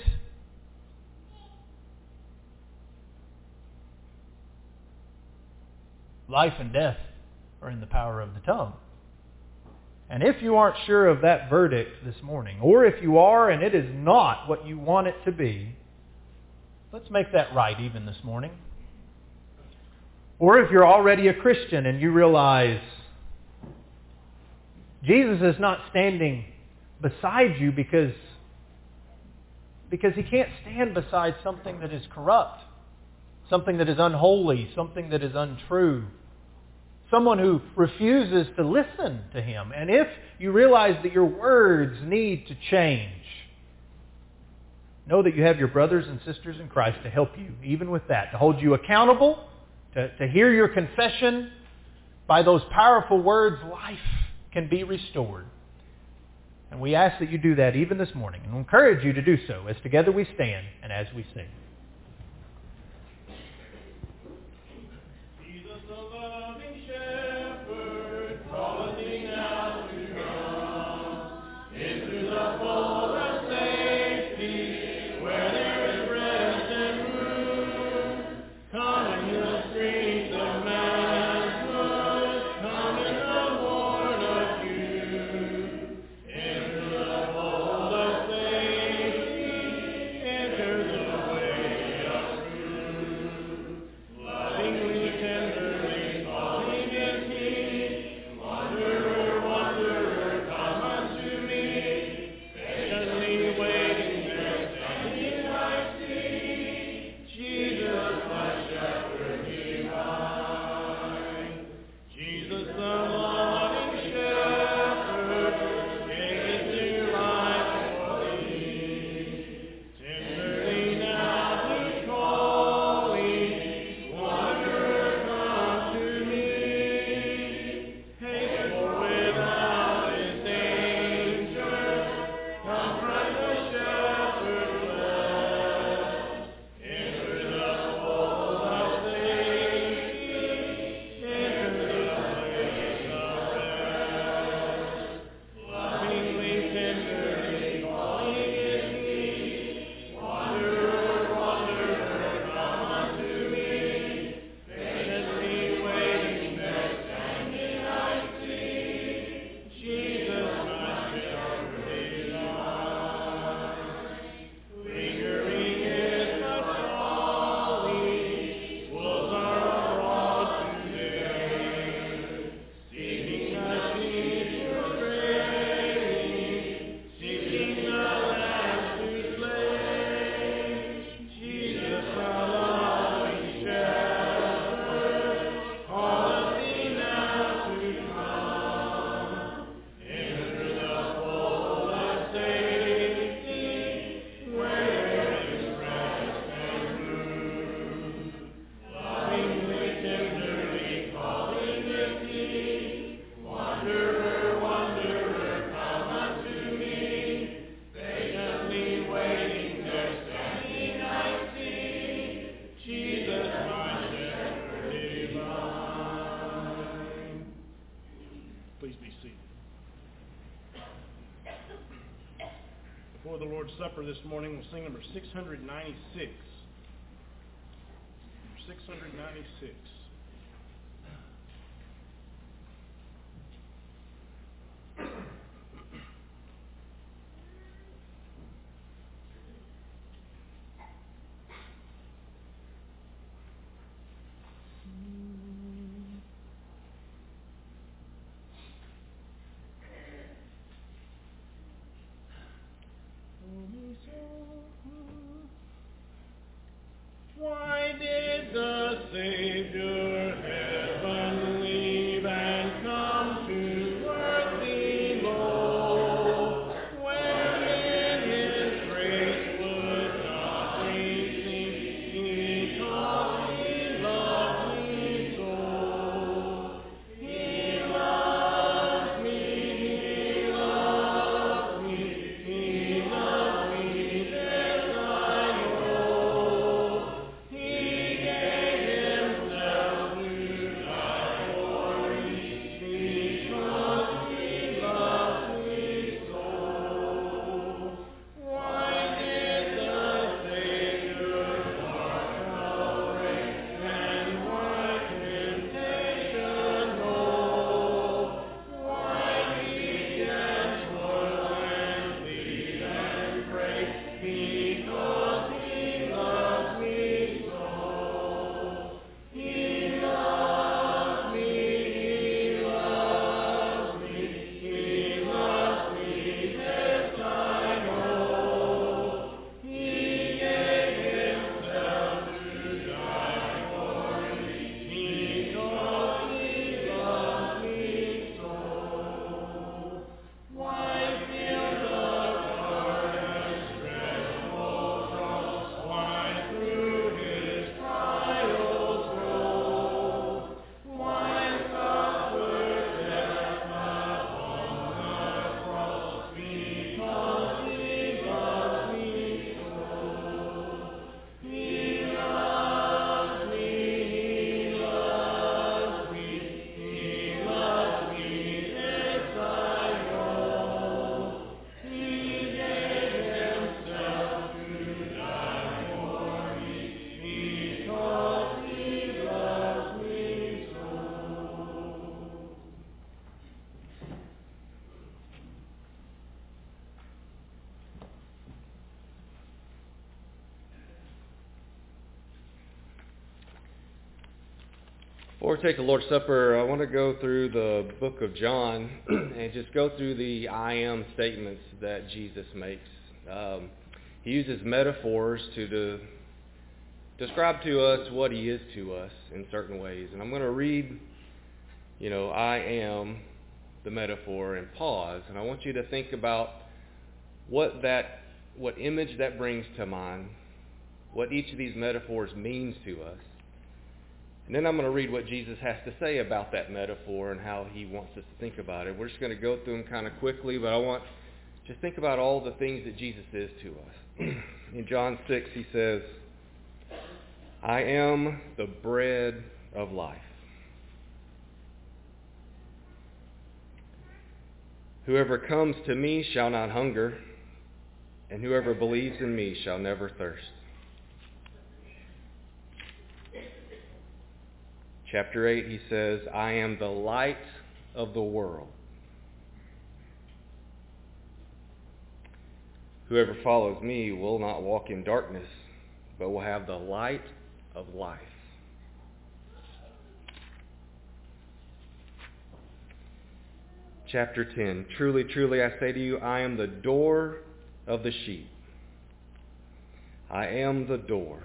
D: life and death are in the power of the tongue. And if you aren't sure of that verdict this morning, or if you are and it is not what you want it to be, let's make that right even this morning. Or if you're already a Christian and you realize Jesus is not standing beside you because, because He can't stand beside something that is corrupt, something that is unholy, something that is untrue, someone who refuses to listen to Him. And if you realize that your words need to change, know that you have your brothers and sisters in Christ to help you, even with that, to hold you accountable, to, to hear your confession. By those powerful words, life can be restored. And we ask that you do that even this morning, and we encourage you to do so as together we stand and as we sing.
E: Come in the streets of Nazareth.
C: Please be seated. Before the Lord's Supper this morning, we'll sing number six ninety-six. Number six ninety-six. Why did the Savior heaven leave and come to earth below, when in his grace would not be seen, because he loved me so? He loves me, he loves me, he loves me, this I know. He gave himself to die for me, because he loves me so. Why did the Savior walk away, and why temptation know? Why be gentle and plead and pray, because he loves me so. He loves me, he loves me, he loves me, this I know. He gave himself to die for me, because he loves me so. Why feel the darkness dreadful cross? Why through his trials go? Why suffer death upon the cross? Because he loves me so. He loves me, he loves me, he loves me, this I know. He gave himself to die for me, because he loves me so.
E: Before we take the Lord's Supper, I want to go through the book of John and just go through the I am statements that Jesus makes. Um, he uses metaphors to de- describe to us what he is to us in certain ways. And I'm going to read, you know, I am, the metaphor, and pause. And I want you to think about what that, what image that brings to mind, what each of these metaphors means to us. And then I'm going to read what Jesus has to say about that metaphor and how he wants us to think about it. We're just going to go through them kind of quickly, but I want just think about all the things that Jesus is to us. In John six, he says, I am the bread of life. Whoever comes to me shall not hunger, and whoever believes in me shall never thirst. Chapter eight, he says, I am the light of the world. Whoever follows me will not walk in darkness, but will have the light of life. Chapter ten, truly, truly, I say to you, I am the door of the sheep. I am the door.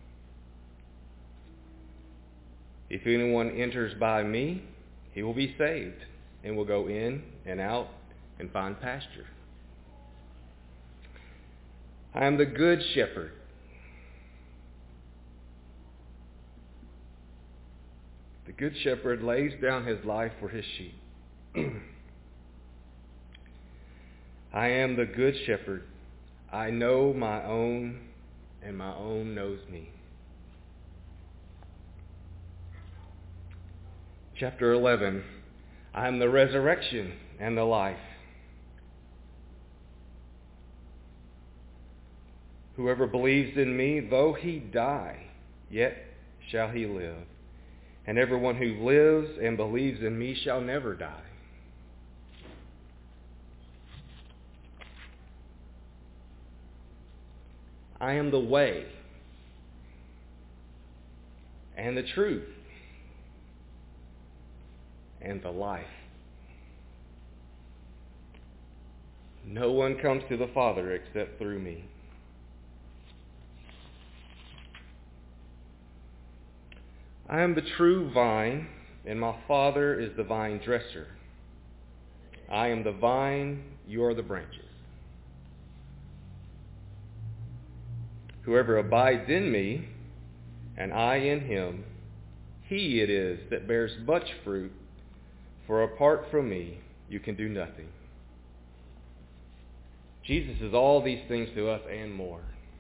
E: If anyone enters by me, he will be saved, and will go in and out and find pasture. I am the good shepherd. The good shepherd lays down his life for his sheep. I am the good shepherd. I know my own, and my own knows me. Chapter eleven, I am the resurrection and the life. Whoever believes in me, though he die, yet shall he live. And everyone who lives and believes in me shall never die. I am the way and the truth and the life. No one comes to the Father except through me. I am the true vine, and my Father is the vine dresser. I am the vine, you are the branches. Whoever abides in me, and I in him, he it is that bears much fruit, for apart from me you can do nothing. Jesus is all these things to us and more.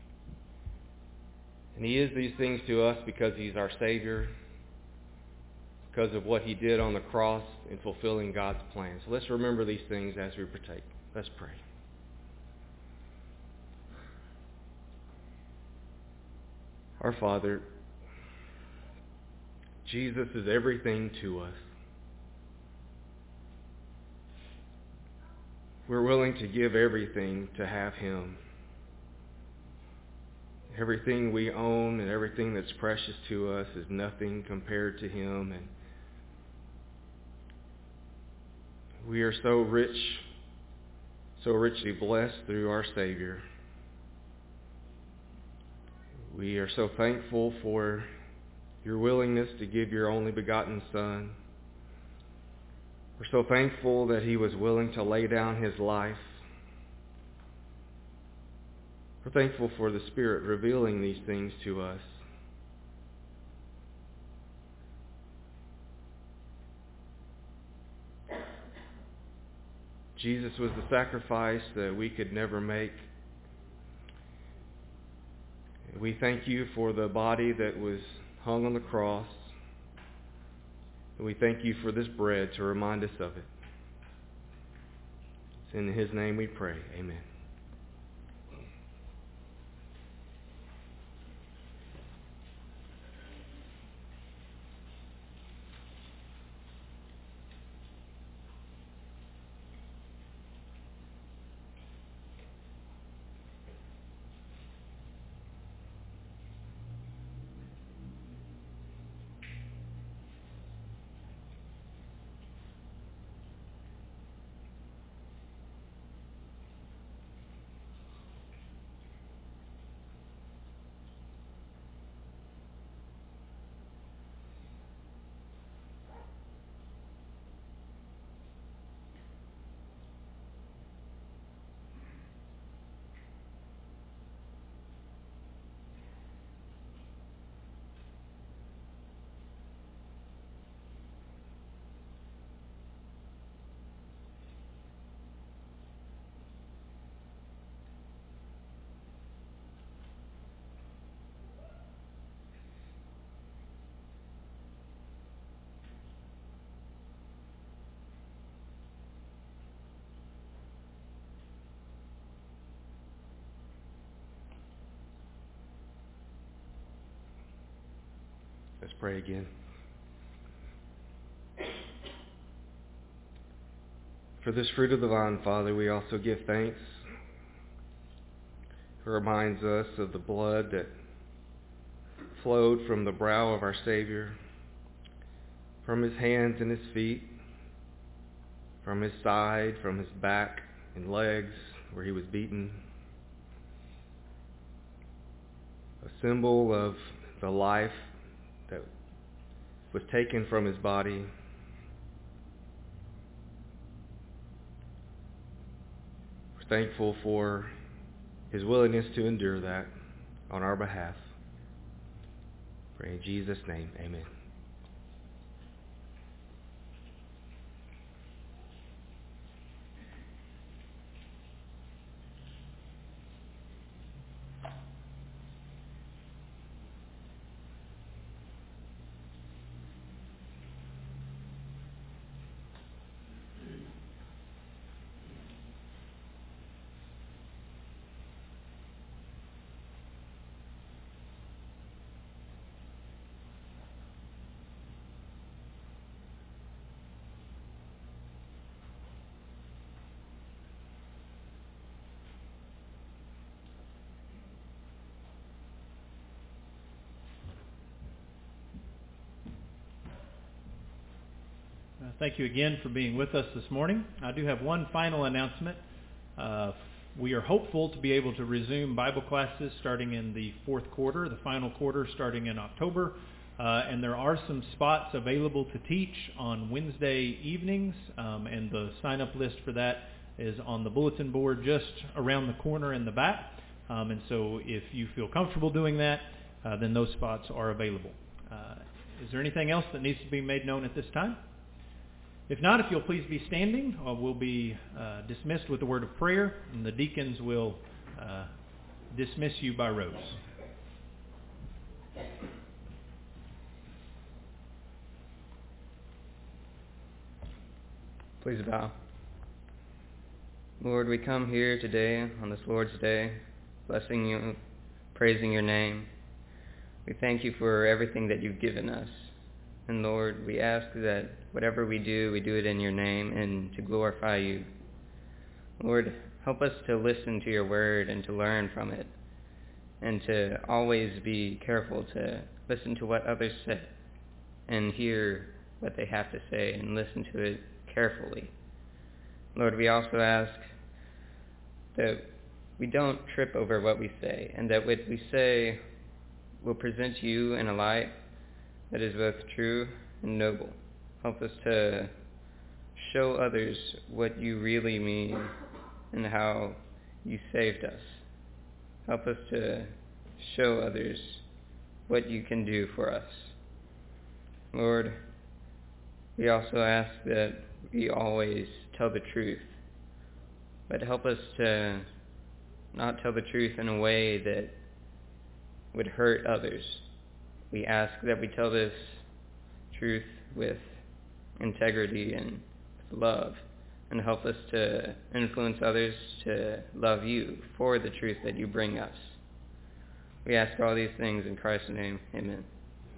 E: And he is these things to us because he's our Savior, because of what he did on the cross in fulfilling God's plan. So let's remember these things as we partake. Let's pray. Our Father, Jesus is everything to us. We're willing to give everything to have him. Everything we own and everything that's precious to us is nothing compared to him. And we are so rich, so richly blessed through our Savior. We are so thankful for your willingness to give your only begotten Son. We're so thankful that he was willing to lay down his life. We're thankful for the Spirit revealing these things to us. Jesus was the sacrifice that we could never make. We thank you for the body that was hung on the cross. And we thank you for this bread to remind us of it. It's in his name we pray. Amen. Let's pray again. For this fruit of the vine, Father, we also give thanks. It reminds us of the blood that flowed from the brow of our Savior, from his hands and his feet, from his side, from his back and legs where he was beaten. A symbol of the life that was taken from his body. We're thankful for his willingness to endure that on our behalf. Pray in Jesus' name, amen.
A: Uh, thank you again for being with us this morning. I do have one final announcement. Uh, we are hopeful to be able to resume Bible classes starting in the fourth quarter, the final quarter starting in October. Uh, and there are some spots available to teach on Wednesday evenings, um, and the sign-up list for that is on the bulletin board just around the corner in the back. Um, and so if you feel comfortable doing that, uh, then those spots are available. Uh, is there anything else that needs to be made known at this time? If not, if you'll please be standing, uh, we'll be uh, dismissed with a word of prayer, and the deacons will uh, dismiss you by rows.
F: Please bow. Lord, we come here today on this Lord's Day, blessing you, praising your name. We thank you for everything that you've given us. And Lord, we ask that whatever we do, we do it in your name and to glorify you. Lord, help us to listen to your word and to learn from it, and to always be careful to listen to what others say and hear what they have to say and listen to it carefully. Lord, we also ask that we don't trip over what we say, and that what we say will present you in a light that is both true and noble. Help us to show others what you really mean and how you saved us. Help us to show others what you can do for us. Lord, we also ask that we always tell the truth, but help us to not tell the truth in a way that would hurt others. We ask that we tell this truth with integrity and love, and help us to influence others to love you for the truth that you bring us. We ask all these things in Christ's name. Amen.